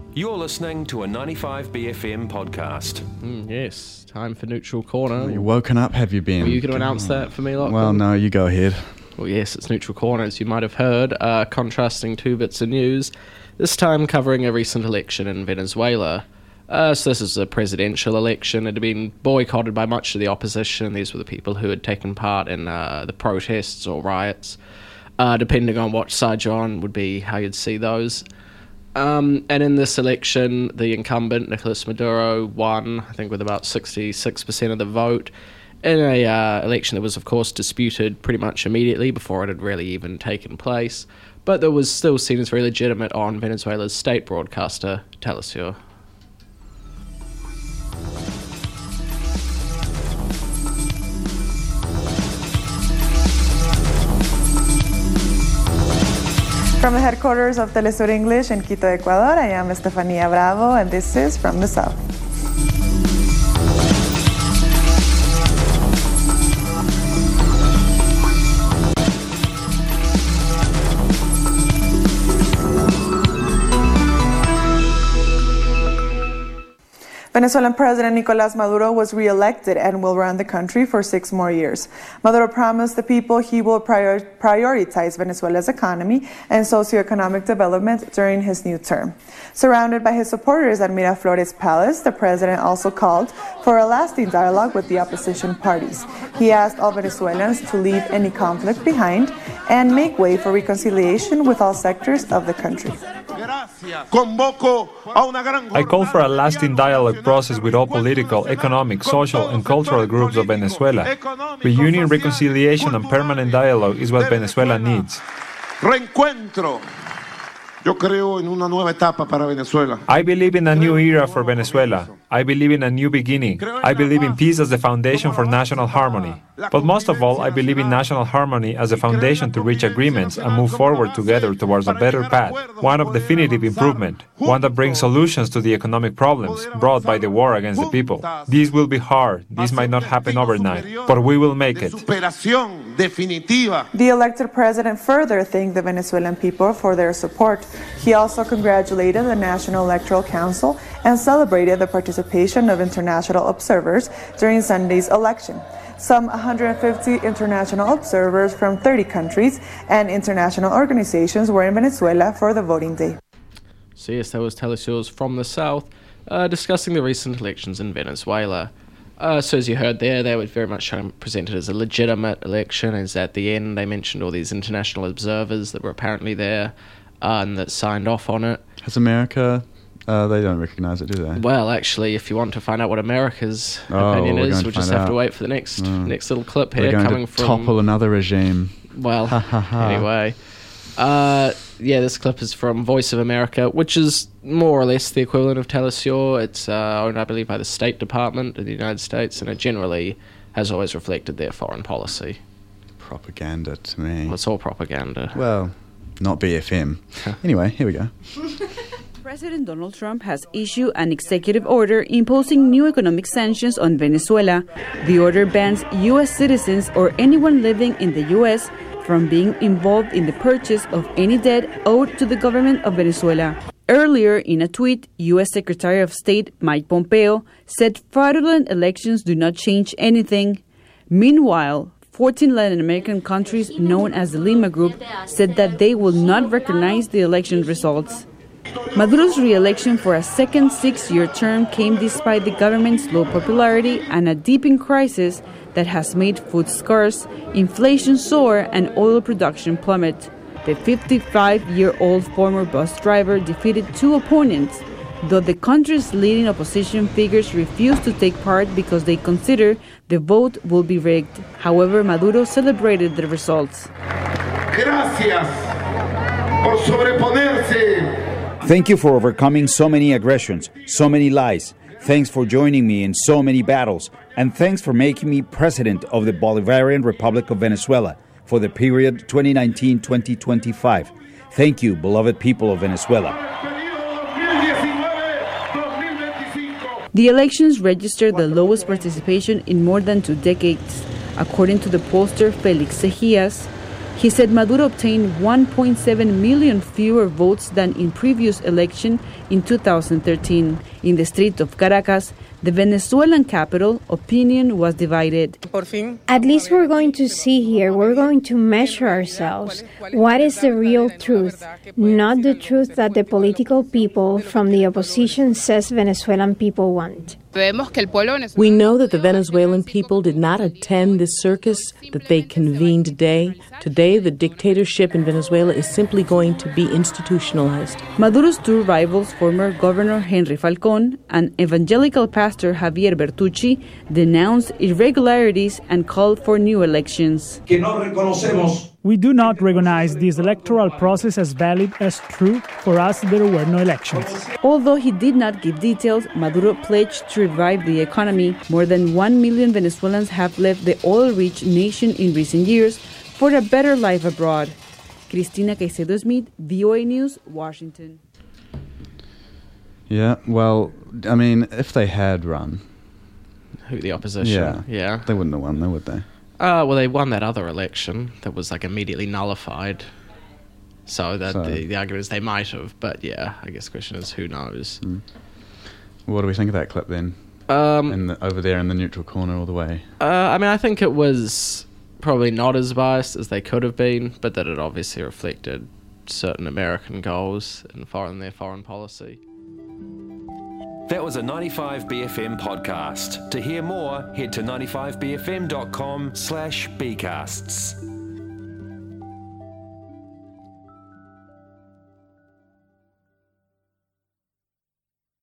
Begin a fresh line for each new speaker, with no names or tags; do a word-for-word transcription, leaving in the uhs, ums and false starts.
You're listening to a ninety-five B F M podcast.
Mm, yes, time for Neutral Corner.
You're woken up, have you been?
Were you going to announce that for me, Lachlan?
Well, no, you go ahead.
Well, yes, it's Neutral Corner, as you might have heard, uh, contrasting two bits of news, this time covering a recent election in Venezuela. Uh, so this is a presidential election. It had been boycotted by much of the opposition. These were the people who had taken part in uh, the protests or riots. Uh, depending on what side you're on would be how you'd see those. Um, and in this election, the incumbent, Nicolas Maduro, won, I think, with about sixty-six percent of the vote, in a uh, election that was, of course, disputed pretty much immediately before it had really even taken place, but that was still seen as very legitimate on Venezuela's state broadcaster, Telesur.
From the headquarters of Telesur English in Quito, Ecuador, I am Estefania Bravo, and this is From the South. Venezuelan President Nicolás Maduro was re-elected and will run the country for six more years. Maduro promised the people he will prior- prioritize Venezuela's economy and socioeconomic development during his new term. Surrounded by his supporters at Miraflores Palace, the president also called for a lasting dialogue with the opposition parties. He asked all Venezuelans to leave any conflict behind and make way for reconciliation with all sectors of the country.
I call for a lasting dialogue process with all political, economic, social and cultural groups of Venezuela. Reunion, reconciliation and permanent dialogue is what Venezuela needs.
Reencuentro. Yo creo en una nueva etapa para Venezuela.
I believe in a new era for Venezuela. I believe in a new beginning. I believe in peace as the foundation for national harmony. But most of all, I believe in national harmony as a foundation to reach agreements and move forward together towards a better path, one of definitive improvement, one that brings solutions to the economic problems brought by the war against the people. This will be hard. This might not happen overnight, but we will make it.
The elected president further thanked the Venezuelan people for their support. He also congratulated the National Electoral Council and celebrated the participation of international observers during Sunday's election. Some one hundred fifty international observers from thirty countries and international organizations were in Venezuela for the voting day.
So yes, that was Telesur's From the South, uh, discussing the recent elections in Venezuela. Uh, so as you heard there, they were very much presented as a legitimate election, as at the end they mentioned all these international observers that were apparently there uh, and that signed off on it.
Has America... Uh, they don't recognise it, do they?
Well, actually, if you want to find out what America's
oh,
opinion
well,
is, we'll just have
out.
to wait for the next
mm.
next little clip here
we're going
coming
to
from...
topple another regime.
Well, anyway. Uh, yeah, this clip is from Voice of America, which is more or less the equivalent of Telesur. It's uh, owned, I believe, by the State Department of the United States, and it generally has always reflected their foreign policy.
Propaganda to me.
Well, it's all propaganda.
Well, not B F M. Anyway, here we go.
President Donald Trump has issued an executive order imposing new economic sanctions on Venezuela. The order bans U S citizens or anyone living in the U S from being involved in the purchase of any debt owed to the government of Venezuela. Earlier, in a tweet, U S Secretary of State Mike Pompeo said fraudulent elections do not change anything. Meanwhile, fourteen Latin American countries known as the Lima Group said that they will not recognize the election results. Maduro's re-election for a second six-year term came despite the government's low popularity and a deepened crisis that has made food scarce, inflation soar, and oil production plummet. The fifty-five-year-old former bus driver defeated two opponents, though the country's leading opposition figures refuse to take part because they consider the vote will be rigged. However, Maduro celebrated the results.
Gracias por sobreponerse.
Thank you for overcoming so many aggressions, so many lies. Thanks for joining me in so many battles. And thanks for making me president of the Bolivarian Republic of Venezuela for the period twenty nineteen to twenty twenty-five. Thank you, beloved people of Venezuela.
The elections registered the lowest participation in more than two decades. According to the pollster Felix Sejías, He said Maduro obtained one point seven million fewer votes than in previous election in two thousand thirteen. In the street of Caracas, the Venezuelan capital, opinion was divided.
At least we're going to see here, we're going to measure ourselves. What is the real truth? Not the truth that the political people from the opposition says Venezuelan people want.
We know that the Venezuelan people did not attend this circus that they convened today. Today, the dictatorship in Venezuela is simply going to be institutionalized.
Maduro's two rivals, former Governor Henry Falcón and evangelical pastor Javier Bertucci, denounced irregularities and called for new elections.
We do not recognize this electoral process as valid as true. For us, there were no elections.
Although he did not give details, Maduro pledged to revive the economy. More than one million Venezuelans have left the oil-rich nation in recent years for a better life abroad. Cristina Caicedo-Smith, V O A News, Washington.
Yeah, well, I mean, if they had run...
Who, the opposition?
Yeah.
Yeah.
They wouldn't have won, though, would they?
Uh, well, they won that other election that was like immediately nullified. So that
So-
the, the argument is they might have, but yeah, I guess the question is who knows.
Mm. What do we think of that clip then?
Um,
in the, over there in the neutral corner all the way.
uh, I mean, I think it was probably not as biased as they could have been, but that it obviously reflected certain American goals in foreign their foreign policy.
That was a ninety-five B F M podcast. To hear more, head to ninety-five b f m dot com slash bcasts.